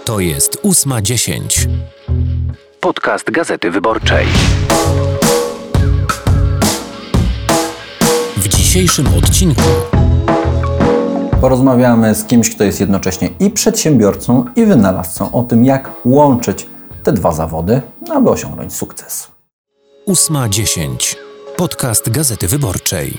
To jest 8:10. Podcast Gazety Wyborczej. W dzisiejszym odcinku porozmawiamy z kimś, kto jest jednocześnie i przedsiębiorcą, i wynalazcą o tym, jak łączyć te dwa zawody, aby osiągnąć sukces. 8:10. Podcast Gazety Wyborczej.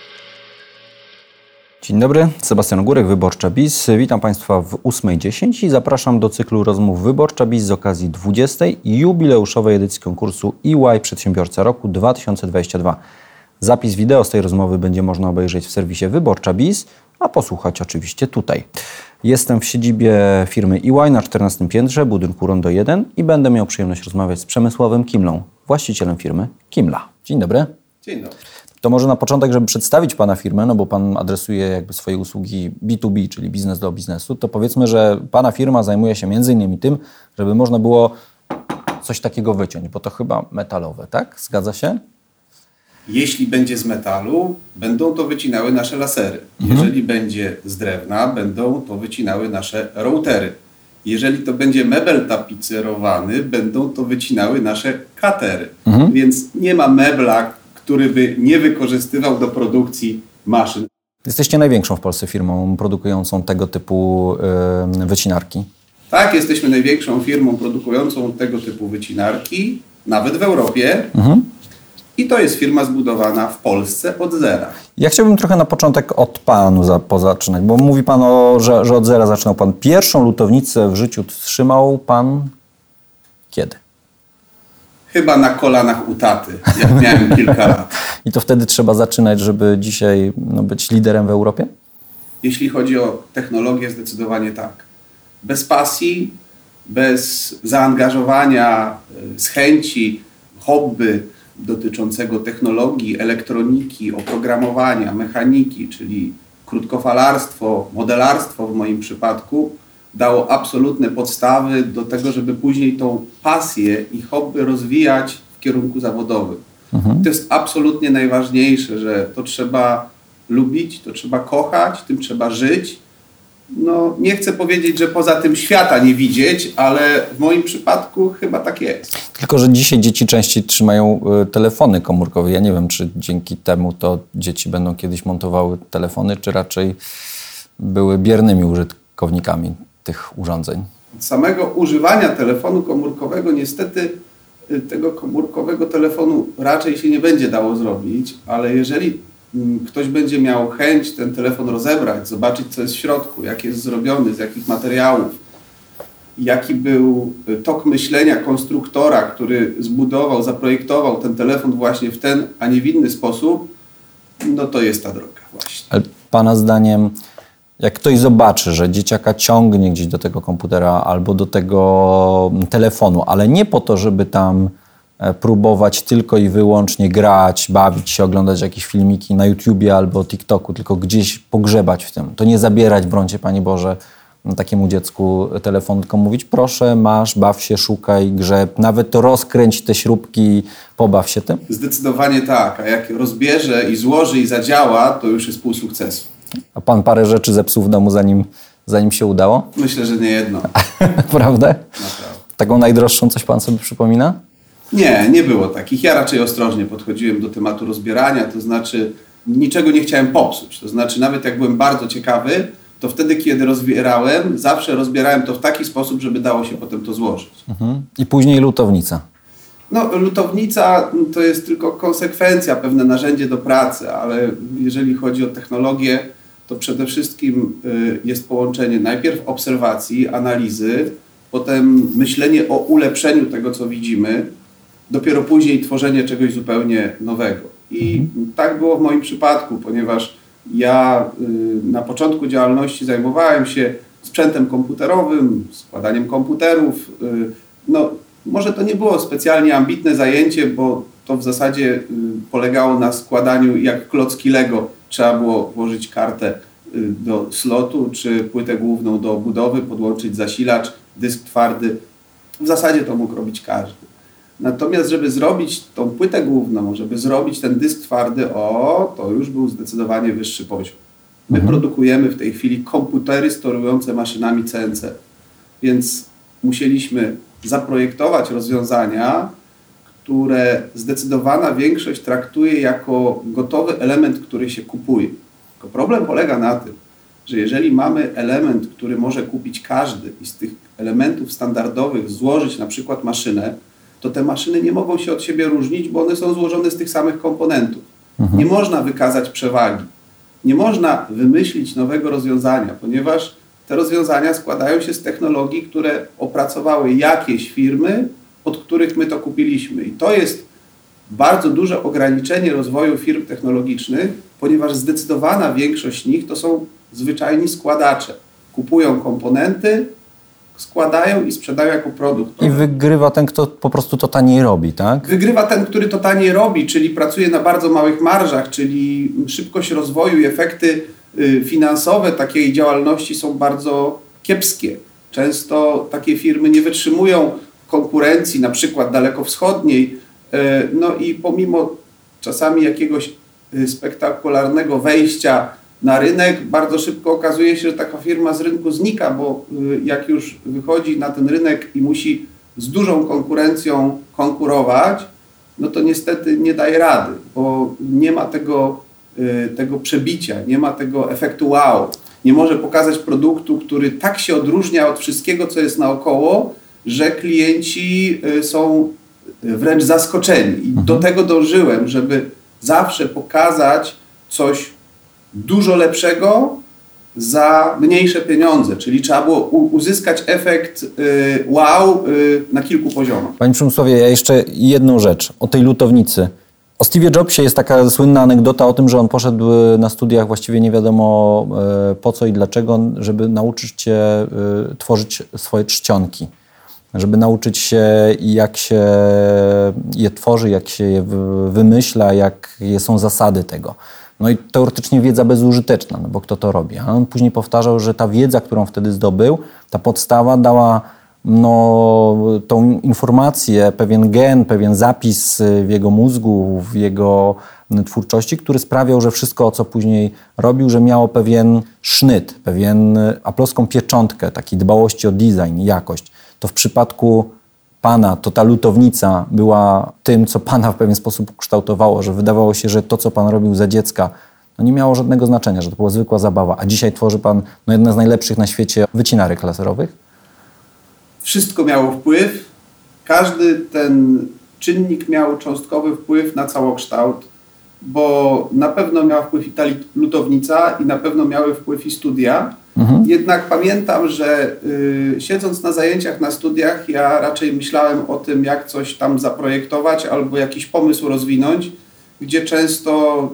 Dzień dobry, Sebastian Górek, Wyborcza Biz. Witam Państwa w 8:10 i zapraszam do cyklu rozmów Wyborcza Biz z okazji 20. jubileuszowej edycji konkursu EY Przedsiębiorca Roku 2022. Zapis wideo z tej rozmowy będzie można obejrzeć w serwisie Wyborcza Biz, a posłuchać oczywiście tutaj. Jestem w siedzibie firmy EY na 14 piętrze budynku Rondo 1 i będę miał przyjemność rozmawiać z Przemysławem Kimlą, właścicielem firmy Kimla. Dzień dobry. Dzień dobry. To może na początek, żeby przedstawić Pana firmę, no bo Pan adresuje jakby swoje usługi B2B, czyli biznes do biznesu, to powiedzmy, że Pana firma zajmuje się między innymi tym, żeby można było coś takiego wyciąć, bo to chyba metalowe, tak? Zgadza się? Jeśli będzie z metalu, będą to wycinały nasze lasery. Jeżeli będzie z drewna, będą to wycinały nasze routery. Jeżeli to będzie mebel tapicerowany, będą to wycinały nasze katery. Więc nie ma mebla, który by nie wykorzystywał do produkcji maszyn. Jesteście największą w Polsce firmą produkującą tego typu wycinarki. Tak, jesteśmy największą firmą produkującą tego typu wycinarki, nawet w Europie. I to jest firma zbudowana w Polsce od zera. Ja chciałbym trochę na początek od Panu pozaczynać, bo mówi Pan, że od zera zaczynał Pan. Pierwszą lutownicę w życiu trzymał Pan kiedy? Chyba na kolanach u taty, jak miałem kilka lat. I to wtedy trzeba zaczynać, żeby dzisiaj być liderem w Europie? Jeśli chodzi o technologię, zdecydowanie tak. Bez pasji, bez zaangażowania, z chęci, hobby dotyczącego technologii, elektroniki, oprogramowania, mechaniki, czyli krótkofalarstwo, modelarstwo w moim przypadku, dało absolutne podstawy do tego, żeby później tą pasję i hobby rozwijać w kierunku zawodowym. To jest absolutnie najważniejsze, że to trzeba lubić, to trzeba kochać, tym trzeba żyć. No, nie chcę powiedzieć, że poza tym świata nie widzieć, ale w moim przypadku chyba tak jest. Tylko że dzisiaj dzieci częściej trzymają telefony komórkowe. Ja nie wiem, czy dzięki temu to dzieci będą kiedyś montowały telefony, czy raczej były biernymi użytkownikami tych urządzeń. Od samego używania telefonu komórkowego niestety tego komórkowego telefonu raczej się nie będzie dało zrobić, ale jeżeli ktoś będzie miał chęć ten telefon rozebrać, zobaczyć, co jest w środku, jak jest zrobiony, z jakich materiałów, jaki był tok myślenia konstruktora, który zbudował, zaprojektował ten telefon właśnie w ten, a nie w inny sposób, no to jest ta droga właśnie. Ale Pana zdaniem, jak ktoś zobaczy, że dzieciaka ciągnie gdzieś do tego komputera albo do tego telefonu, ale nie po to, żeby tam próbować tylko i wyłącznie grać, bawić się, oglądać jakieś filmiki na YouTubie albo TikToku, tylko gdzieś pogrzebać w tym. To nie zabierać, brońcie Panie Boże, takiemu dziecku telefon, tylko mówić proszę, masz, baw się, szukaj, grzeb, nawet to rozkręć te śrubki, pobaw się tym. Zdecydowanie tak, a jak rozbierze i złoży i zadziała, to już jest pół sukcesu. A Pan parę rzeczy zepsuł w domu, zanim się udało? Myślę, że nie jedno. Naprawdę? Naprawdę. Taką najdroższą coś Pan sobie przypomina? Nie było takich. Ja raczej ostrożnie podchodziłem do tematu rozbierania, to znaczy niczego nie chciałem popsuć. To znaczy nawet jak byłem bardzo ciekawy, to wtedy, kiedy rozbierałem, zawsze rozbierałem to w taki sposób, żeby dało się potem to złożyć. I później lutownica. No, lutownica to jest tylko konsekwencja, pewne narzędzie do pracy, ale jeżeli chodzi o technologię, to przede wszystkim jest połączenie najpierw obserwacji, analizy, potem myślenie o ulepszeniu tego, co widzimy, dopiero później tworzenie czegoś zupełnie nowego. I tak było w moim przypadku, ponieważ ja na początku działalności zajmowałem się sprzętem komputerowym, składaniem komputerów. No, może to nie było specjalnie ambitne zajęcie, bo to w zasadzie polegało na składaniu jak klocki Lego. Trzeba było włożyć kartę do slotu, czy płytę główną do obudowy, podłączyć zasilacz, dysk twardy. W zasadzie to mógł robić każdy. Natomiast, żeby zrobić tą płytę główną, żeby zrobić ten dysk twardy, to już był zdecydowanie wyższy poziom. My produkujemy w tej chwili komputery sterujące maszynami CNC. Więc musieliśmy zaprojektować rozwiązania, które zdecydowana większość traktuje jako gotowy element, który się kupuje. Tylko problem polega na tym, że jeżeli mamy element, który może kupić każdy i z tych elementów standardowych złożyć na przykład maszynę, to te maszyny nie mogą się od siebie różnić, bo one są złożone z tych samych komponentów. Nie można wykazać przewagi. Nie można wymyślić nowego rozwiązania, ponieważ te rozwiązania składają się z technologii, które opracowały jakieś firmy, od których my to kupiliśmy. I to jest bardzo duże ograniczenie rozwoju firm technologicznych, ponieważ zdecydowana większość nich to są zwyczajni składacze. Kupują komponenty, składają i sprzedają jako produkt. I wygrywa ten, kto po prostu to taniej robi, tak? Wygrywa ten, który to taniej robi, czyli pracuje na bardzo małych marżach, czyli szybkość rozwoju i efekty finansowe takiej działalności są bardzo kiepskie. Często takie firmy nie wytrzymują konkurencji, na przykład dalekowschodniej, no i pomimo czasami jakiegoś spektakularnego wejścia na rynek, bardzo szybko okazuje się, że taka firma z rynku znika, bo jak już wychodzi na ten rynek i musi z dużą konkurencją konkurować, no to niestety nie daje rady, bo nie ma tego przebicia, nie ma tego efektu wow. Nie może pokazać produktu, który tak się odróżnia od wszystkiego, co jest naokoło, że klienci są wręcz zaskoczeni. I do tego dążyłem, żeby zawsze pokazać coś dużo lepszego za mniejsze pieniądze, czyli trzeba było uzyskać efekt wow na kilku poziomach. Panie Przemysławie, ja jeszcze jedną rzecz o tej lutownicy. O Steve'ie Jobsie jest taka słynna anegdota o tym, że on poszedł na studiach właściwie nie wiadomo po co i dlaczego, żeby nauczyć się tworzyć swoje czcionki. Żeby nauczyć się, jak się je tworzy, jak się je wymyśla, jakie są zasady tego. No i teoretycznie wiedza bezużyteczna, no bo kto to robi? A on później powtarzał, że ta wiedza, którą wtedy zdobył, ta podstawa dała tą informację, pewien gen, pewien zapis w jego mózgu, w jego twórczości, który sprawiał, że wszystko, co później robił, że miało pewien sznyt, pewien aploską pieczątkę, takiej dbałości o design, jakość. To w przypadku Pana, to ta lutownica była tym, co Pana w pewien sposób kształtowało, że wydawało się, że to, co Pan robił za dziecka, nie miało żadnego znaczenia, że to była zwykła zabawa, a dzisiaj tworzy Pan jedne z najlepszych na świecie wycinarek laserowych? Wszystko miało wpływ. Każdy ten czynnik miał cząstkowy wpływ na całokształt, bo na pewno miała wpływ i ta lutownica i na pewno miały wpływ i studia. Jednak pamiętam, że siedząc na zajęciach na studiach, ja raczej myślałem o tym, jak coś tam zaprojektować albo jakiś pomysł rozwinąć, gdzie często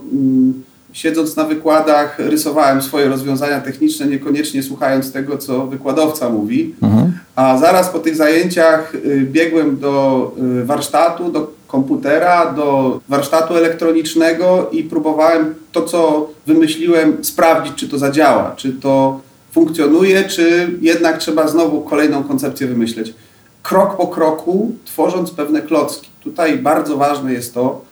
siedząc na wykładach rysowałem swoje rozwiązania techniczne, niekoniecznie słuchając tego, co wykładowca mówi. A zaraz po tych zajęciach biegłem do warsztatu, do komputera, do warsztatu elektronicznego i próbowałem to, co wymyśliłem, sprawdzić, czy to zadziała, czy to funkcjonuje, czy jednak trzeba znowu kolejną koncepcję wymyśleć. Krok po kroku, tworząc pewne klocki. Tutaj bardzo ważne jest to,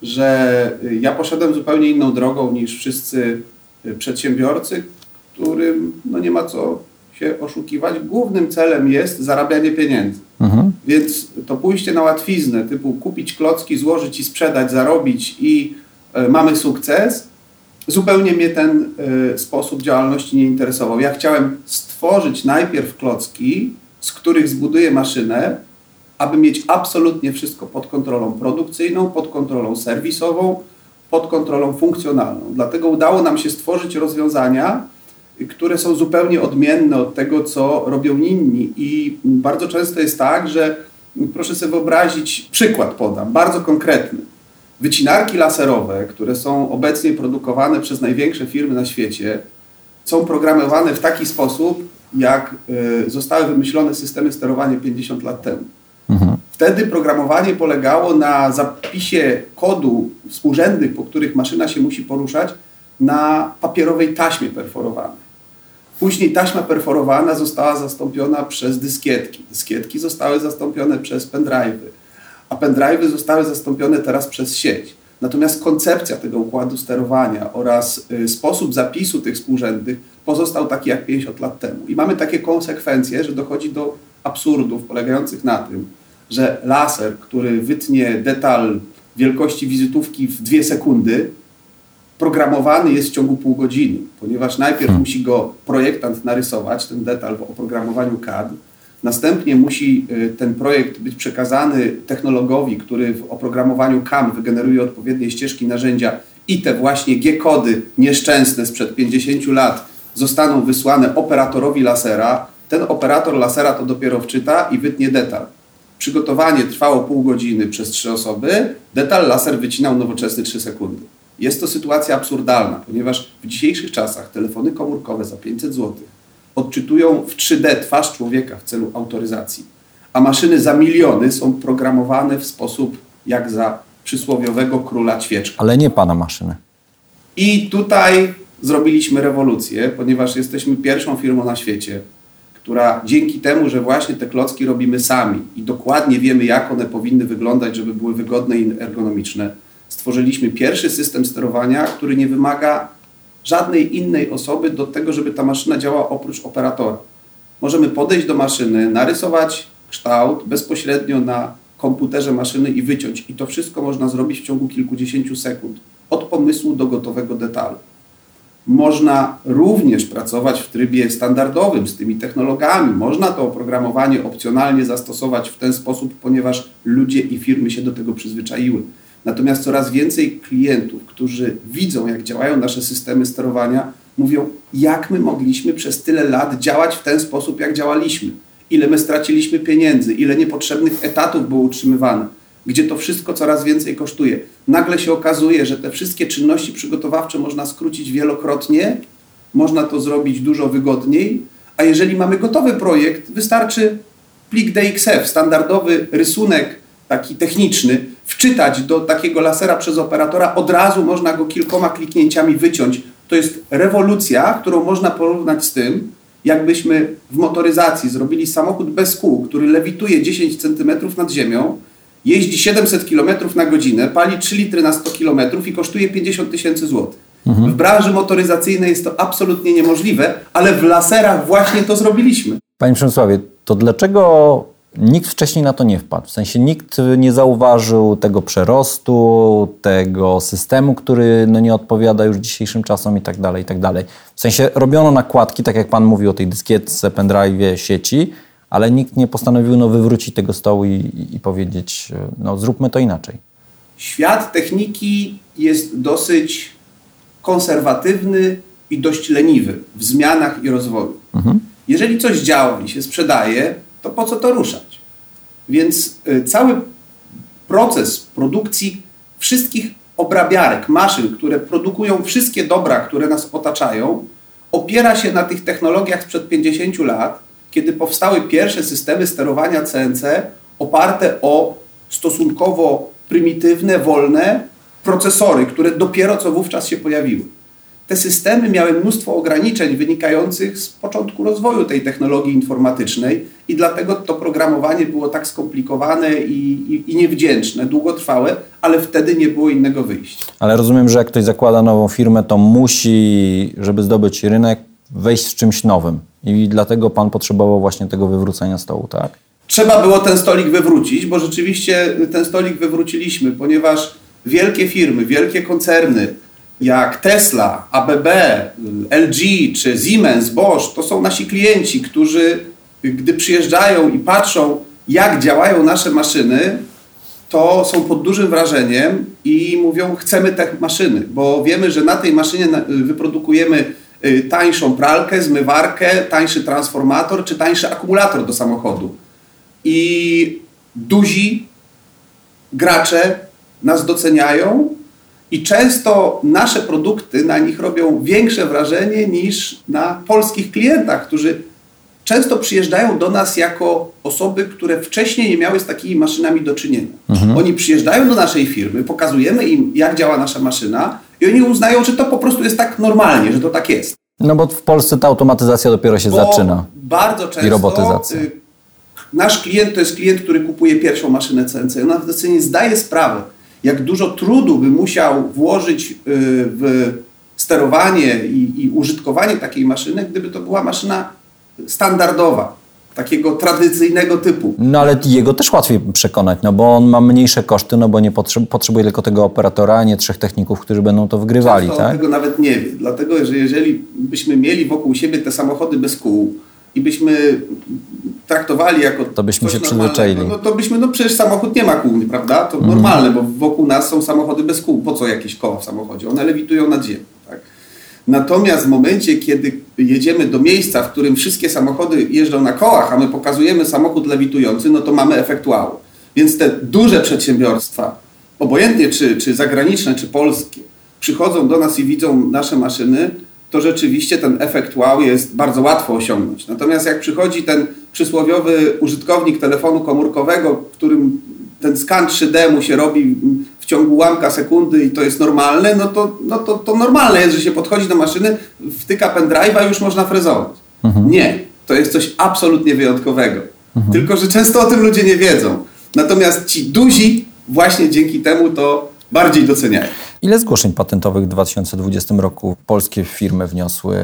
że ja poszedłem zupełnie inną drogą niż wszyscy przedsiębiorcy, którym nie ma co się oszukiwać. Głównym celem jest zarabianie pieniędzy. Więc to pójście na łatwiznę, typu kupić klocki, złożyć i sprzedać, zarobić i mamy sukces, zupełnie mnie ten sposób działalności nie interesował. Ja chciałem stworzyć najpierw klocki, z których zbuduję maszynę, aby mieć absolutnie wszystko pod kontrolą produkcyjną, pod kontrolą serwisową, pod kontrolą funkcjonalną. Dlatego udało nam się stworzyć rozwiązania, które są zupełnie odmienne od tego, co robią inni. I bardzo często jest tak, że proszę sobie wyobrazić, przykład podam, bardzo konkretny. Wycinarki laserowe, które są obecnie produkowane przez największe firmy na świecie, są programowane w taki sposób, jak zostały wymyślone systemy sterowania 50 lat temu. Wtedy programowanie polegało na zapisie kodu współrzędnych, po których maszyna się musi poruszać, na papierowej taśmie perforowanej. Później taśma perforowana została zastąpiona przez dyskietki. Dyskietki zostały zastąpione przez pendrive'y, a pendrive'y zostały zastąpione teraz przez sieć. Natomiast koncepcja tego układu sterowania oraz sposób zapisu tych współrzędnych pozostał taki jak 50 lat temu. I mamy takie konsekwencje, że dochodzi do absurdów polegających na tym, że laser, który wytnie detal wielkości wizytówki w 2 sekundy, programowany jest w ciągu pół godziny, ponieważ najpierw musi go projektant narysować, ten detal w oprogramowaniu CAD, następnie musi ten projekt być przekazany technologowi, który w oprogramowaniu CAM wygeneruje odpowiednie ścieżki narzędzia i te właśnie G-kody nieszczęsne sprzed 50 lat zostaną wysłane operatorowi lasera. Ten operator lasera to dopiero wczyta i wytnie detal. Przygotowanie trwało pół godziny przez 3 osoby, detal laser wycinał nowoczesny 3 sekundy. Jest to sytuacja absurdalna, ponieważ w dzisiejszych czasach telefony komórkowe za 500 zł odczytują w 3D twarz człowieka w celu autoryzacji, a maszyny za miliony są programowane w sposób jak za przysłowiowego króla ćwieczka. Ale nie pana maszyny. I tutaj zrobiliśmy rewolucję, ponieważ jesteśmy pierwszą firmą na świecie, która dzięki temu, że właśnie te klocki robimy sami i dokładnie wiemy, jak one powinny wyglądać, żeby były wygodne i ergonomiczne, stworzyliśmy pierwszy system sterowania, który nie wymaga żadnej innej osoby do tego, żeby ta maszyna działała oprócz operatora. Możemy podejść do maszyny, narysować kształt bezpośrednio na komputerze maszyny i wyciąć. I to wszystko można zrobić w ciągu kilkudziesięciu sekund. Od pomysłu do gotowego detalu. Można również pracować w trybie standardowym z tymi technologiami. Można to oprogramowanie opcjonalnie zastosować w ten sposób, ponieważ ludzie i firmy się do tego przyzwyczaiły. Natomiast coraz więcej klientów, którzy widzą, jak działają nasze systemy sterowania, mówią, jak my mogliśmy przez tyle lat działać w ten sposób, jak działaliśmy. Ile my straciliśmy pieniędzy, ile niepotrzebnych etatów było utrzymywane, gdzie to wszystko coraz więcej kosztuje. Nagle się okazuje, że te wszystkie czynności przygotowawcze można skrócić wielokrotnie, można to zrobić dużo wygodniej, a jeżeli mamy gotowy projekt, wystarczy plik DXF, standardowy rysunek taki techniczny, wczytać do takiego lasera przez operatora, od razu można go kilkoma kliknięciami wyciąć. To jest rewolucja, którą można porównać z tym, jakbyśmy w motoryzacji zrobili samochód bez kół, który lewituje 10 cm nad ziemią, jeździ 700 km na godzinę, pali 3 litry na 100 km i kosztuje 50 000 złotych. W branży motoryzacyjnej jest to absolutnie niemożliwe, ale w laserach właśnie to zrobiliśmy. Panie Przemysławie, to dlaczego nikt wcześniej na to nie wpadł? W sensie nikt nie zauważył tego przerostu, tego systemu, który nie odpowiada już dzisiejszym czasom i tak dalej, i tak dalej. W sensie robiono nakładki, tak jak pan mówił o tej dyskietce, pendrive'ie, sieci, ale nikt nie postanowił wywrócić tego stołu i powiedzieć, zróbmy to inaczej. Świat techniki jest dosyć konserwatywny i dość leniwy w zmianach i rozwoju. Jeżeli coś działa i się sprzedaje, to po co to ruszać? Więc cały proces produkcji wszystkich obrabiarek, maszyn, które produkują wszystkie dobra, które nas otaczają, opiera się na tych technologiach sprzed 50 lat, kiedy powstały pierwsze systemy sterowania CNC oparte o stosunkowo prymitywne, wolne procesory, które dopiero co wówczas się pojawiły. Te systemy miały mnóstwo ograniczeń wynikających z początku rozwoju tej technologii informatycznej i dlatego to programowanie było tak skomplikowane i niewdzięczne, długotrwałe, ale wtedy nie było innego wyjścia. Ale rozumiem, że jak ktoś zakłada nową firmę, to musi, żeby zdobyć rynek, wejść z czymś nowym. I dlatego pan potrzebował właśnie tego wywrócenia stołu, tak? Trzeba było ten stolik wywrócić, bo rzeczywiście ten stolik wywróciliśmy, ponieważ wielkie firmy, wielkie koncerny, jak Tesla, ABB, LG czy Siemens, Bosch, to są nasi klienci, którzy gdy przyjeżdżają i patrzą, jak działają nasze maszyny, to są pod dużym wrażeniem i mówią, chcemy te maszyny, bo wiemy, że na tej maszynie wyprodukujemy tańszą pralkę, zmywarkę, tańszy transformator czy tańszy akumulator do samochodu. I duzi gracze nas doceniają i często nasze produkty na nich robią większe wrażenie niż na polskich klientach, którzy często przyjeżdżają do nas jako osoby, które wcześniej nie miały z takimi maszynami do czynienia. Oni przyjeżdżają do naszej firmy, pokazujemy im, jak działa nasza maszyna i oni uznają, że to po prostu jest tak normalnie, że to tak jest. No bo w Polsce ta automatyzacja dopiero się zaczyna. Bardzo często i robotyzacja. Nasz klient to jest klient, który kupuje pierwszą maszynę CNC. On nawet nie zdaje sprawy, jak dużo trudu by musiał włożyć w sterowanie i użytkowanie takiej maszyny, gdyby to była maszyna standardowa. takiego tradycyjnego typu. No ale jego też łatwiej przekonać, no bo on ma mniejsze koszty, no bo nie potrzebuje tylko tego operatora, a nie 3 techników, którzy będą to wgrywali, Często tak? on tego nawet nie wie, dlatego że jeżeli byśmy mieli wokół siebie te samochody bez kół i byśmy traktowali jako to byśmy coś się przyzwyczaili. No to byśmy, przecież samochód nie ma kół, prawda? To normalne, bo wokół nas są samochody bez kół. Po co jakieś koła w samochodzie? One lewitują nad ziemią, tak? Natomiast w momencie, kiedy jedziemy do miejsca, w którym wszystkie samochody jeżdżą na kołach, a my pokazujemy samochód lewitujący, no to mamy efekt wow. Więc te duże przedsiębiorstwa, obojętnie czy zagraniczne, czy polskie, przychodzą do nas i widzą nasze maszyny, to rzeczywiście ten efekt wow jest bardzo łatwo osiągnąć. Natomiast jak przychodzi ten przysłowiowy użytkownik telefonu komórkowego, którym ten skan 3D mu się robi w ciągu ułamka sekundy i to jest normalne, to normalne jest, że się podchodzi do maszyny, wtyka pendrive'a i już można frezować. Nie, to jest coś absolutnie wyjątkowego. Tylko że często o tym ludzie nie wiedzą. Natomiast ci duzi właśnie dzięki temu to bardziej doceniają. Ile zgłoszeń patentowych w 2020 roku polskie firmy wniosły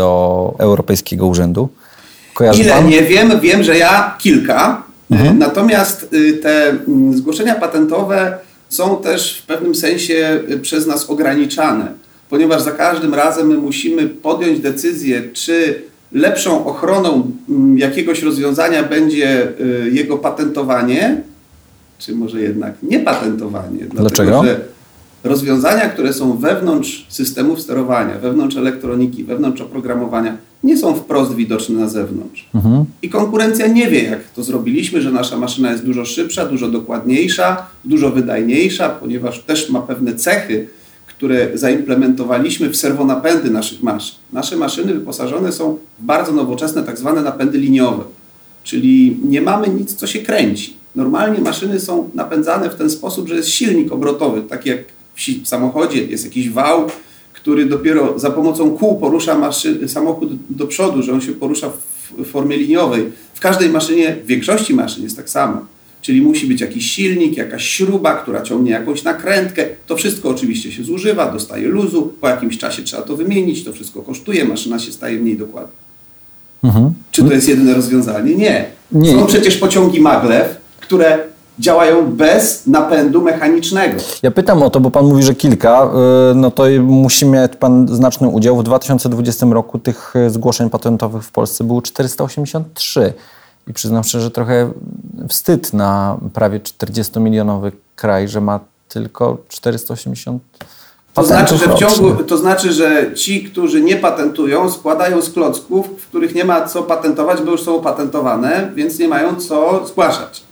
do Europejskiego Urzędu? Kojarzy pan? Nie wiem, że kilka. Natomiast te zgłoszenia patentowe są też w pewnym sensie przez nas ograniczane, ponieważ za każdym razem my musimy podjąć decyzję, czy lepszą ochroną jakiegoś rozwiązania będzie jego patentowanie, czy może jednak niepatentowanie. Dlaczego? Dlatego, że rozwiązania, które są wewnątrz systemów sterowania, wewnątrz elektroniki, wewnątrz oprogramowania, nie są wprost widoczne na zewnątrz. I konkurencja nie wie, jak to zrobiliśmy, że nasza maszyna jest dużo szybsza, dużo dokładniejsza, dużo wydajniejsza, ponieważ też ma pewne cechy, które zaimplementowaliśmy w serwonapędy naszych maszyn. Nasze maszyny wyposażone są w bardzo nowoczesne tak zwane napędy liniowe, czyli nie mamy nic, co się kręci. Normalnie maszyny są napędzane w ten sposób, że jest silnik obrotowy, tak jak w samochodzie jest jakiś wał, który dopiero za pomocą kół porusza samochód do przodu, że on się porusza w formie liniowej. W każdej maszynie, w większości maszyn jest tak samo. Czyli musi być jakiś silnik, jakaś śruba, która ciągnie jakąś nakrętkę. To wszystko oczywiście się zużywa, dostaje luzu, po jakimś czasie trzeba to wymienić, to wszystko kosztuje, maszyna się staje mniej dokładna. Czy to jest jedyne rozwiązanie? Nie. Są przecież pociągi maglev, które działają bez napędu mechanicznego. Ja pytam o to, bo pan mówi, że kilka, no to musi mieć pan znaczny udział. W 2020 roku tych zgłoszeń patentowych w Polsce było 483. I przyznam szczerze, że trochę wstyd na prawie 40-milionowy kraj, że ma tylko 480 patentów rocznie. To znaczy, że ci, którzy nie patentują, składają z klocków, w których nie ma co patentować, bo już są opatentowane, więc nie mają co zgłaszać.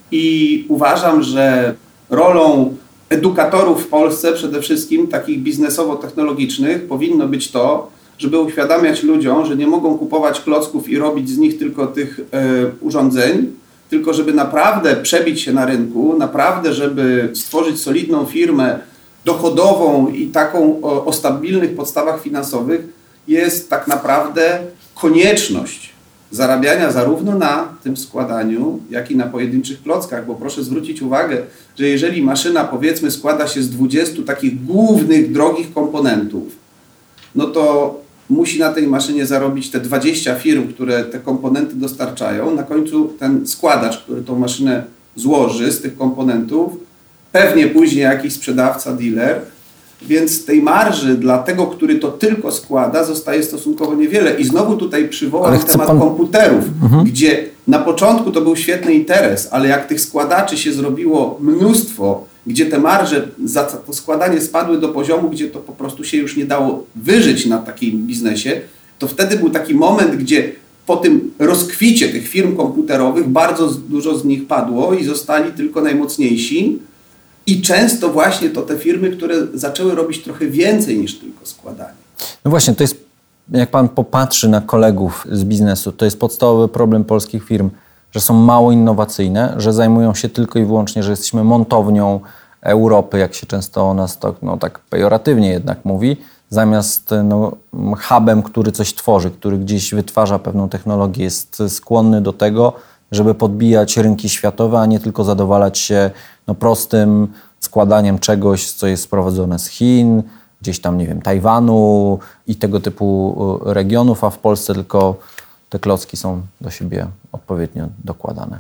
I uważam, że rolą edukatorów w Polsce, przede wszystkim takich biznesowo-technologicznych, powinno być to, żeby uświadamiać ludziom, że nie mogą kupować klocków i robić z nich tylko tych urządzeń, tylko żeby naprawdę przebić się na rynku, naprawdę żeby stworzyć solidną firmę dochodową i taką o stabilnych podstawach finansowych, jest tak naprawdę konieczność zarabiania zarówno na tym składaniu, jak i na pojedynczych klockach, bo proszę zwrócić uwagę, że jeżeli maszyna, powiedzmy, składa się z 20 takich głównych, drogich komponentów, no to musi na tej maszynie zarobić te 20 firm, które te komponenty dostarczają. Na końcu ten składacz, który tą maszynę złoży z tych komponentów, pewnie później jakiś sprzedawca, dealer, więc tej marży dla tego, który to tylko składa, zostaje stosunkowo niewiele. I znowu tutaj przywołam temat komputerów, gdzie na początku to był świetny interes, ale jak tych składaczy się zrobiło mnóstwo, gdzie te marże za to składanie spadły do poziomu, gdzie to po prostu się już nie dało wyżyć na takim biznesie, to wtedy był taki moment, gdzie po tym rozkwicie tych firm komputerowych bardzo dużo z nich padło i zostali tylko najmocniejsi. I często właśnie to te firmy, które zaczęły robić trochę więcej niż tylko składanie. No właśnie, to jest, jak pan popatrzy na kolegów z biznesu, to jest podstawowy problem polskich firm, że są mało innowacyjne, że zajmują się tylko i wyłącznie, że jesteśmy montownią Europy, jak się często o nas to, tak pejoratywnie jednak mówi, zamiast hubem, który coś tworzy, który gdzieś wytwarza pewną technologię, jest skłonny do tego, żeby podbijać rynki światowe, a nie tylko zadowalać się prostym składaniem czegoś, co jest sprowadzone z Chin, gdzieś tam, nie wiem, Tajwanu i tego typu regionów, a w Polsce tylko te klocki są do siebie odpowiednio dokładane?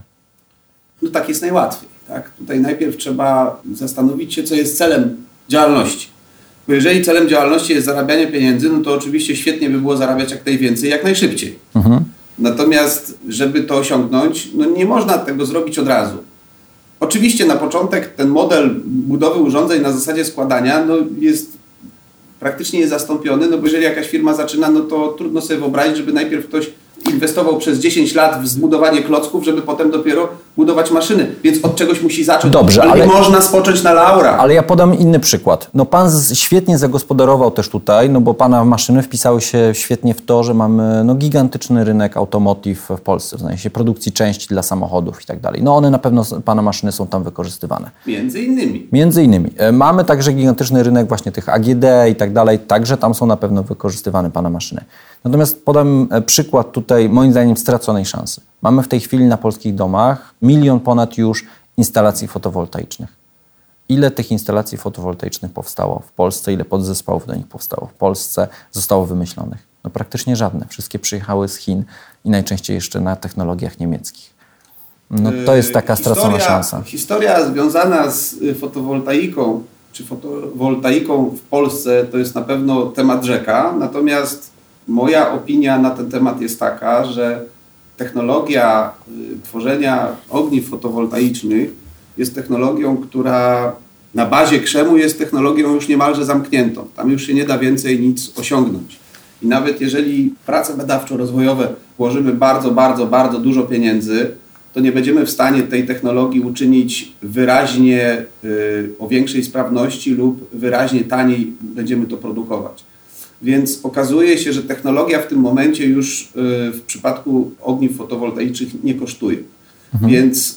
No tak jest najłatwiej. Tak? Tutaj najpierw trzeba zastanowić się, co jest celem działalności. Bo jeżeli celem działalności jest zarabianie pieniędzy, no to oczywiście świetnie by było zarabiać jak najwięcej, jak najszybciej. Natomiast, żeby to osiągnąć, no nie można tego zrobić od razu. Oczywiście na początek ten model budowy urządzeń na zasadzie składania no jest praktycznie niezastąpiony, no bo jeżeli jakaś firma zaczyna, no to trudno sobie wyobrazić, żeby najpierw ktoś inwestował przez 10 lat w zbudowanie klocków, żeby potem dopiero budować maszyny. Więc od czegoś musi zacząć. Dobrze, ale nie można spocząć na laurach. Ale ja podam inny przykład. No pan świetnie zagospodarował też tutaj, no bo pana maszyny wpisały się świetnie w to, że mamy gigantyczny rynek automotive w Polsce, w sensie produkcji części dla samochodów i tak dalej. No one na pewno, pana maszyny są tam wykorzystywane. Między innymi. Mamy także gigantyczny rynek właśnie tych AGD i tak dalej, także tam są na pewno wykorzystywane pana maszyny. Natomiast podam przykład tutaj, moim zdaniem, straconej szansy. Mamy w tej chwili na polskich domach 1 milion ponad już instalacji fotowoltaicznych. Ile tych instalacji fotowoltaicznych powstało w Polsce? Ile podzespołów do nich powstało w Polsce? Zostało wymyślonych? No praktycznie żadne. Wszystkie przyjechały z Chin i najczęściej jeszcze na technologiach niemieckich. No to jest taka stracona szansa. Historia związana z fotowoltaiką, czy fotowoltaiką w Polsce to jest na pewno temat rzeka. Natomiast moja opinia na ten temat jest taka, że technologia tworzenia ogniw fotowoltaicznych jest technologią, która na bazie krzemu jest technologią już niemalże zamkniętą. Tam już się nie da więcej nic osiągnąć. I nawet jeżeli w prace badawczo-rozwojowe włożymy bardzo dużo pieniędzy, to nie będziemy w stanie tej technologii uczynić wyraźnie o większej sprawności lub wyraźnie taniej będziemy to produkować. Więc okazuje się, że technologia w tym momencie już w przypadku ogniw fotowoltaicznych nie kosztuje. Więc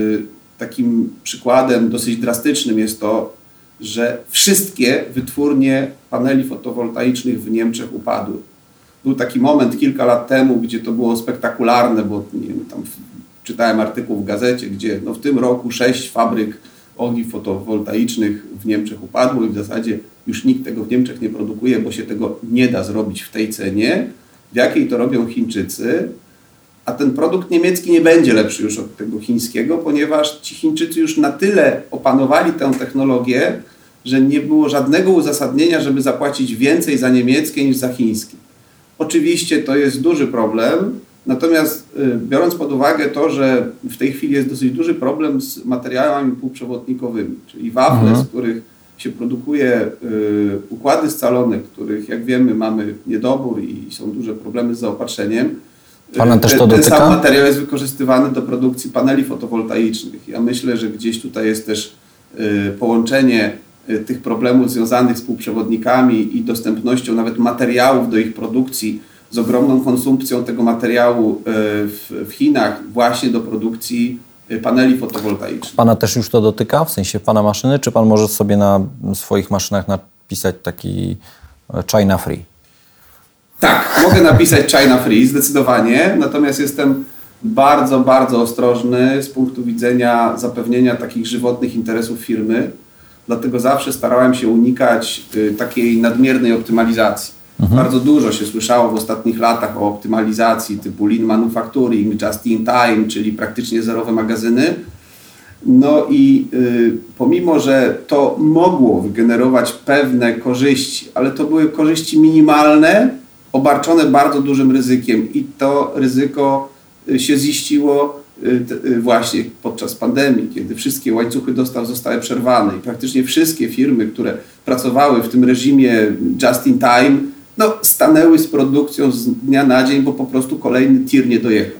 takim przykładem dosyć drastycznym jest to, że wszystkie wytwórnie paneli fotowoltaicznych w Niemczech upadły. Był taki moment kilka lat temu, gdzie to było spektakularne, bo nie wiem, tam czytałem artykuł w gazecie, gdzie w tym roku 6 fabryk ogniw fotowoltaicznych w Niemczech upadło i w zasadzie już nikt tego w Niemczech nie produkuje, bo się tego nie da zrobić w tej cenie, w jakiej to robią Chińczycy, a ten produkt niemiecki nie będzie lepszy już od tego chińskiego, ponieważ ci Chińczycy już na tyle opanowali tę technologię, że nie było żadnego uzasadnienia, żeby zapłacić więcej za niemieckie niż za chińskie. Oczywiście to jest duży problem, natomiast biorąc pod uwagę to, że w tej chwili jest dosyć duży problem z materiałami półprzewodnikowymi, czyli wafle, z których się produkuje układy scalone, których jak wiemy mamy niedobór i są duże problemy z zaopatrzeniem. Pana też to dotyka? Ten sam materiał jest wykorzystywany do produkcji paneli fotowoltaicznych. Ja myślę, że gdzieś tutaj jest też połączenie tych problemów związanych z półprzewodnikami i dostępnością nawet materiałów do ich produkcji z ogromną konsumpcją tego materiału w Chinach właśnie do produkcji paneli fotowoltaicznych. Pana też już to dotyka? W sensie pana maszyny? Czy pan może sobie na swoich maszynach napisać taki China Free? Tak, mogę napisać China Free, zdecydowanie. Natomiast jestem bardzo ostrożny z punktu widzenia zapewnienia takich żywotnych interesów firmy. Dlatego zawsze starałem się unikać takiej nadmiernej optymalizacji. Bardzo dużo się słyszało w ostatnich latach o optymalizacji typu lean manufacturing, just in time, czyli praktycznie zerowe magazyny. No i pomimo, że to mogło wygenerować pewne korzyści, ale to były korzyści minimalne, obarczone bardzo dużym ryzykiem i to ryzyko się ziściło właśnie podczas pandemii, kiedy wszystkie łańcuchy dostaw zostały przerwane i praktycznie wszystkie firmy, które pracowały w tym reżimie just in time, stanęły z produkcją z dnia na dzień, bo po prostu kolejny tir nie dojechał.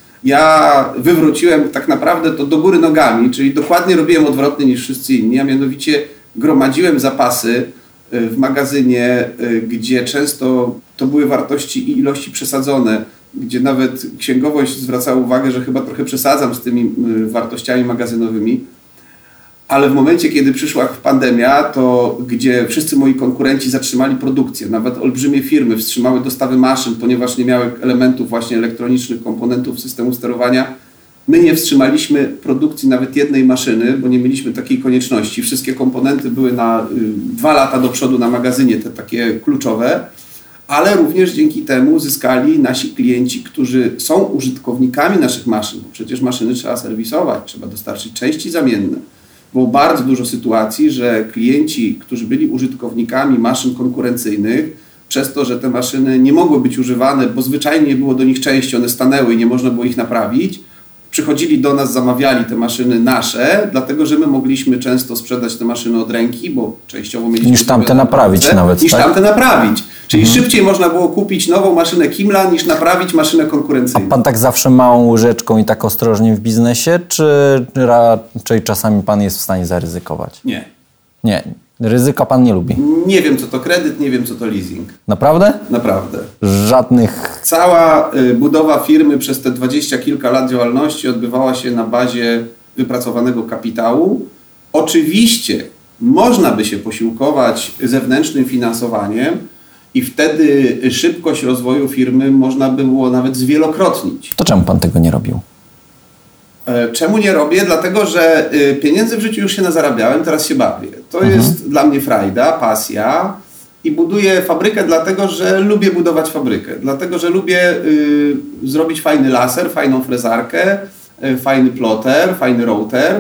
Ja wywróciłem tak naprawdę to do góry nogami, czyli dokładnie robiłem odwrotnie niż wszyscy inni, a mianowicie gromadziłem zapasy w magazynie, gdzie często to były wartości i ilości przesadzone, gdzie nawet księgowość zwracała uwagę, że chyba trochę przesadzam z tymi wartościami magazynowymi. Ale w momencie, kiedy przyszła pandemia, to gdzie wszyscy moi konkurenci zatrzymali produkcję, nawet olbrzymie firmy wstrzymały dostawy maszyn, ponieważ nie miały elementów właśnie elektronicznych, komponentów systemu sterowania, my nie wstrzymaliśmy produkcji nawet jednej maszyny, bo nie mieliśmy takiej konieczności. Wszystkie komponenty były na 2 lata do przodu na magazynie, te takie kluczowe, ale również dzięki temu zyskali nasi klienci, którzy są użytkownikami naszych maszyn, bo przecież maszyny trzeba serwisować, trzeba dostarczyć części zamienne. Było bardzo dużo sytuacji, że klienci, którzy byli użytkownikami maszyn konkurencyjnych, przez to, że te maszyny nie mogły być używane, bo zwyczajnie nie było do nich części, one stanęły i nie można było ich naprawić, przychodzili do nas, zamawiali te maszyny nasze, dlatego że my mogliśmy często sprzedać te maszyny od ręki, bo częściowo mieliśmy... Niż tamte naprawić nawet, niż tak? tamte naprawić. Czyli szybciej można było kupić nową maszynę Kimmla, niż naprawić maszynę konkurencyjną. A pan tak zawsze małą łyżeczką i tak ostrożnie w biznesie, czy raczej czasami pan jest w stanie zaryzykować? Nie. Nie. Ryzyka pan nie lubi? Nie wiem, co to kredyt, nie wiem, co to leasing. Naprawdę? Naprawdę. Żadnych... Cała budowa firmy przez te 20 kilka lat działalności odbywała się na bazie wypracowanego kapitału. Oczywiście można by się posiłkować zewnętrznym finansowaniem i wtedy szybkość rozwoju firmy można by było nawet zwielokrotnić. To czemu pan tego nie robił? Czemu nie robię? Dlatego, że pieniędzy w życiu już się nazarabiałem, teraz się bawię. To jest dla mnie frajda, pasja i buduję fabrykę dlatego, że lubię budować fabrykę. Dlatego, że lubię zrobić fajny laser, fajną frezarkę, fajny ploter, fajny router.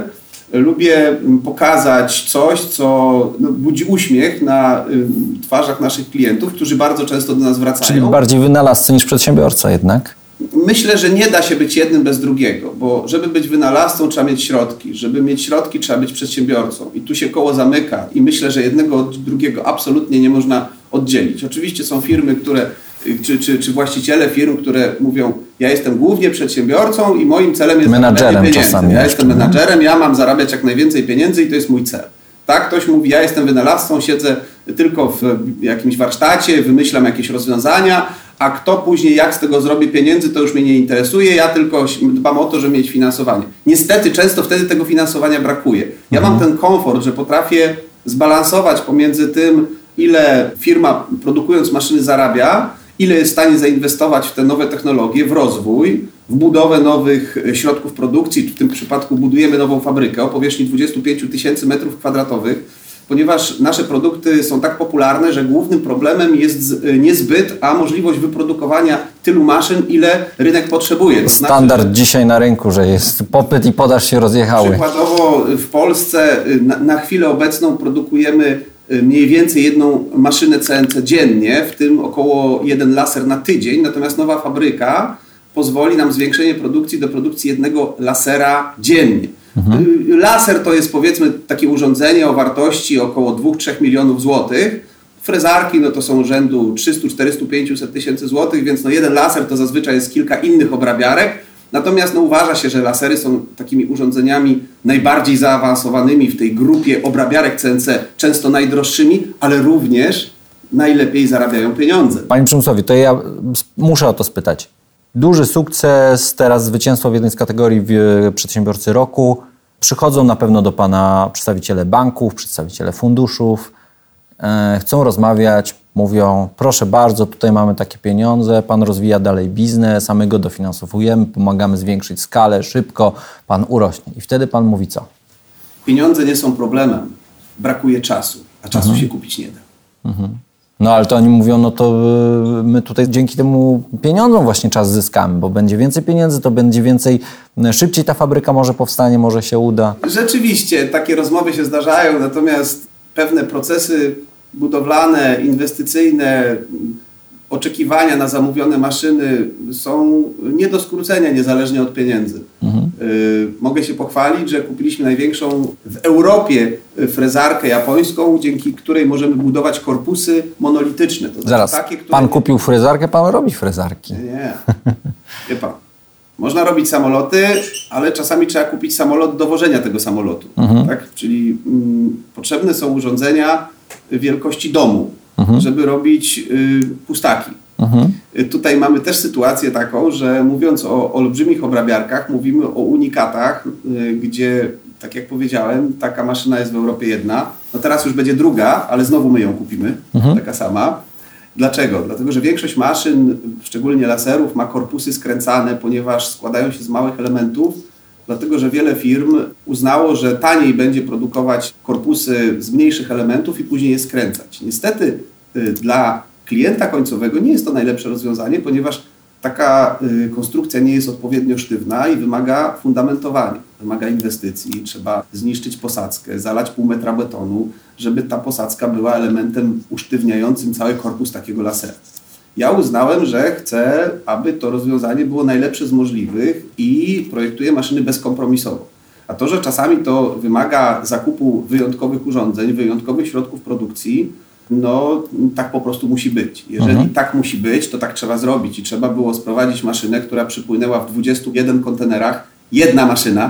Lubię pokazać coś, co budzi uśmiech na twarzach naszych klientów, którzy bardzo często do nas wracają. Czyli bardziej wynalazcy niż przedsiębiorca jednak? Myślę, że nie da się być jednym bez drugiego, bo żeby być wynalazcą trzeba mieć środki, żeby mieć środki trzeba być przedsiębiorcą i tu się koło zamyka i myślę, że jednego od drugiego absolutnie nie można oddzielić. Oczywiście są firmy, które, czy właściciele firm, które mówią, ja jestem głównie przedsiębiorcą i moim celem jest menadżerem pieniędzy. czasami. Ja jestem menadżerem, ja mam zarabiać jak najwięcej pieniędzy i to jest mój cel. Tak, ktoś mówi, ja jestem wynalazcą, siedzę tylko w jakimś warsztacie, wymyślam jakieś rozwiązania, a kto później jak z tego zrobi pieniędzy, to już mnie nie interesuje, ja tylko dbam o to, żeby mieć finansowanie. Niestety często wtedy tego finansowania brakuje. Ja mam ten komfort, że potrafię zbalansować pomiędzy tym, ile firma produkując maszyny zarabia, ile jest w stanie zainwestować w te nowe technologie, w rozwój, w budowę nowych środków produkcji, w tym przypadku budujemy nową fabrykę o powierzchni 25 000 m2, ponieważ nasze produkty są tak popularne, że głównym problemem jest nie zbyt, a możliwość wyprodukowania tylu maszyn, ile rynek potrzebuje. To Standard znaczy, dzisiaj na rynku, że jest popyt i podaż się rozjechały. Przykładowo w Polsce na chwilę obecną produkujemy mniej więcej jedną maszynę CNC dziennie, w tym około jeden laser na tydzień, natomiast nowa fabryka pozwoli nam zwiększenie produkcji do produkcji jednego lasera dziennie. Laser to jest powiedzmy takie urządzenie o wartości około 2-3 milionów złotych. Frezarki to są rzędu 300, 400, 500 tysięcy złotych, więc jeden laser to zazwyczaj jest kilka innych obrabiarek. Natomiast uważa się, że lasery są takimi urządzeniami najbardziej zaawansowanymi w tej grupie obrabiarek CNC, często najdroższymi, ale również najlepiej zarabiają pieniądze. Panie Przymusłowi, to ja muszę o to spytać. Duży sukces, teraz zwycięstwo w jednej z kategorii Przedsiębiorcy Roku. Przychodzą na pewno do Pana przedstawiciele banków, przedstawiciele funduszów, chcą rozmawiać, mówią, proszę bardzo, tutaj mamy takie pieniądze, Pan rozwija dalej biznes, a my go dofinansowujemy, pomagamy zwiększyć skalę, szybko, Pan urośnie. I wtedy Pan mówi co? Pieniądze nie są problemem, brakuje czasu, a czasu się kupić nie da. No ale to oni mówią, no to my tutaj dzięki temu pieniądzom właśnie czas zyskamy, bo będzie więcej pieniędzy, to będzie więcej, szybciej ta fabryka może powstanie, może się uda. Rzeczywiście, takie rozmowy się zdarzają, natomiast pewne procesy budowlane, inwestycyjne, oczekiwania na zamówione maszyny są nie do skrócenia niezależnie od pieniędzy. Mogę się pochwalić, że kupiliśmy największą w Europie frezarkę japońską, dzięki której możemy budować korpusy monolityczne. To znaczy zaraz, takie, które... Pan kupił frezarkę, Pan robi frezarki. Nie. Wie Pan. Można robić samoloty, ale czasami trzeba kupić samolot do wożenia tego samolotu. Tak? Czyli potrzebne są urządzenia wielkości domu, żeby robić pustaki. Tutaj mamy też sytuację taką, że mówiąc o olbrzymich obrabiarkach, mówimy o unikatach, gdzie, tak jak powiedziałem, taka maszyna jest w Europie jedna. No teraz już będzie druga, ale znowu my ją kupimy, taka sama. Dlaczego? Dlatego, że większość maszyn, szczególnie laserów, ma korpusy skręcane, ponieważ składają się z małych elementów, dlatego, że wiele firm uznało, że taniej będzie produkować korpusy z mniejszych elementów i później je skręcać. Niestety dla klienta końcowego nie jest to najlepsze rozwiązanie, ponieważ taka konstrukcja nie jest odpowiednio sztywna i wymaga fundamentowania, wymaga inwestycji. Trzeba zniszczyć posadzkę, zalać pół metra betonu, żeby ta posadzka była elementem usztywniającym cały korpus takiego lasera. Ja uznałem, że chcę, aby to rozwiązanie było najlepsze z możliwych i projektuję maszyny bezkompromisowo. A to, że czasami to wymaga zakupu wyjątkowych urządzeń, wyjątkowych środków produkcji, no tak po prostu musi być. Jeżeli tak musi być, to tak trzeba zrobić i trzeba było sprowadzić maszynę, która przypłynęła w 21 kontenerach, jedna maszyna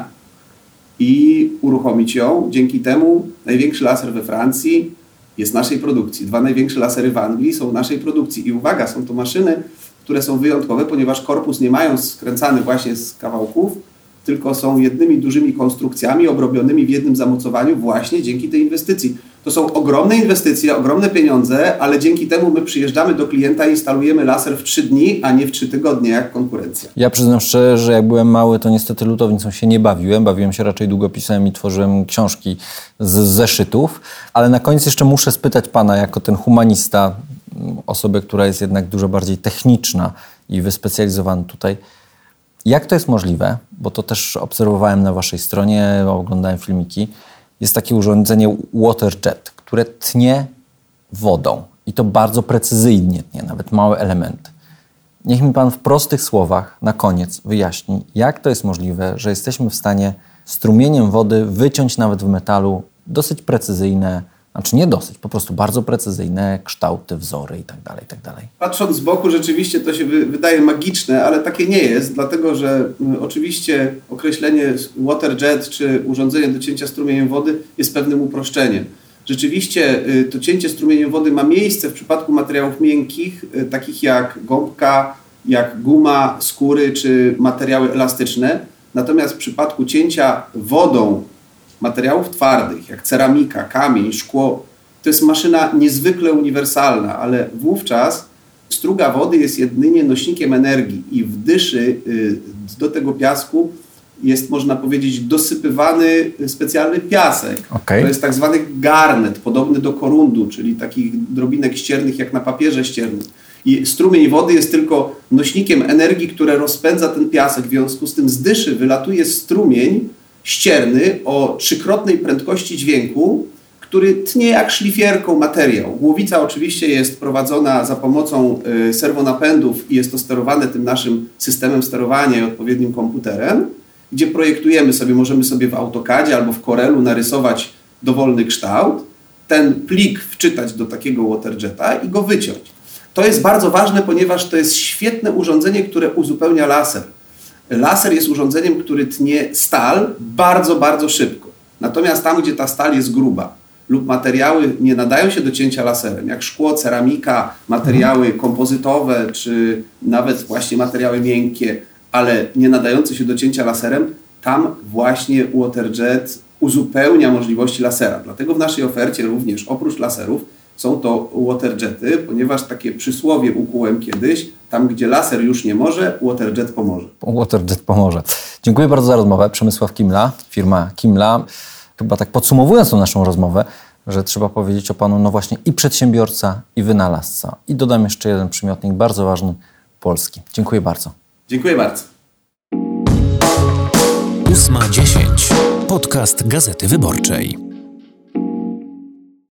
i uruchomić ją. Dzięki temu największy laser we Francji jest naszej produkcji. 2 największe lasery w Anglii są naszej produkcji. I uwaga, są to maszyny, które są wyjątkowe, ponieważ korpus nie mają skręcany właśnie z kawałków, tylko są jednymi dużymi konstrukcjami obrobionymi w jednym zamocowaniu właśnie dzięki tej inwestycji. To są ogromne inwestycje, ogromne pieniądze, ale dzięki temu my przyjeżdżamy do klienta i instalujemy laser w 3 dni, a nie w 3 tygodnie jak konkurencja. Ja przyznam szczerze, że jak byłem mały, to niestety lutownicą się nie bawiłem. Bawiłem się raczej długopisem i tworzyłem książki z zeszytów. Ale na koniec jeszcze muszę spytać pana, jako ten humanista, osobę, która jest jednak dużo bardziej techniczna i wyspecjalizowana tutaj, jak to jest możliwe, bo to też obserwowałem na waszej stronie, oglądałem filmiki, jest takie urządzenie WaterJet, które tnie wodą i to bardzo precyzyjnie tnie, nawet małe elementy. Niech mi pan w prostych słowach na koniec wyjaśni, jak to jest możliwe, że jesteśmy w stanie strumieniem wody wyciąć nawet w metalu dosyć precyzyjne, znaczy nie dosyć, po prostu bardzo precyzyjne kształty, wzory itd. Patrząc z boku, rzeczywiście to się wydaje magiczne, ale takie nie jest, dlatego że oczywiście określenie WaterJet czy urządzenie do cięcia strumieniem wody jest pewnym uproszczeniem. Rzeczywiście to cięcie strumieniem wody ma miejsce w przypadku materiałów miękkich, takich jak gąbka, jak guma, skóry czy materiały elastyczne. Natomiast w przypadku cięcia wodą materiałów twardych, jak ceramika, kamień, szkło, to jest maszyna niezwykle uniwersalna, ale wówczas struga wody jest jedynie nośnikiem energii i w dyszy do tego piasku jest, można powiedzieć, dosypywany specjalny piasek. Okay. To jest tak zwany garnet, podobny do korundu, czyli takich drobinek ściernych jak na papierze ściernym. I strumień wody jest tylko nośnikiem energii, które rozpędza ten piasek. W związku z tym z dyszy wylatuje strumień ścierny o 3-krotnej prędkości dźwięku, który tnie jak szlifierką materiał. Głowica oczywiście jest prowadzona za pomocą serwonapędów i jest to sterowane tym naszym systemem sterowania i odpowiednim komputerem, gdzie projektujemy sobie, możemy sobie w AutoCadzie albo w Corelu narysować dowolny kształt, ten plik wczytać do takiego WaterJeta i go wyciąć. To jest bardzo ważne, ponieważ to jest świetne urządzenie, które uzupełnia laser. Laser jest urządzeniem, który tnie stal bardzo, bardzo szybko. Natomiast tam, gdzie ta stal jest gruba lub materiały nie nadają się do cięcia laserem, jak szkło, ceramika, materiały kompozytowe, czy nawet właśnie materiały miękkie, ale nie nadające się do cięcia laserem, tam właśnie WaterJet uzupełnia możliwości lasera. Dlatego w naszej ofercie również oprócz laserów są to WaterJety, ponieważ takie przysłowie ukułem kiedyś, tam gdzie laser już nie może, WaterJet pomoże. WaterJet pomoże. Dziękuję bardzo za rozmowę. Przemysław Kimla, firma Kimla. Chyba tak podsumowując tą naszą rozmowę, że trzeba powiedzieć o panu, no właśnie i przedsiębiorca, i wynalazca. I dodam jeszcze jeden przymiotnik bardzo ważny, polski. Dziękuję bardzo. Dziękuję bardzo. 8:10. Podcast Gazety Wyborczej.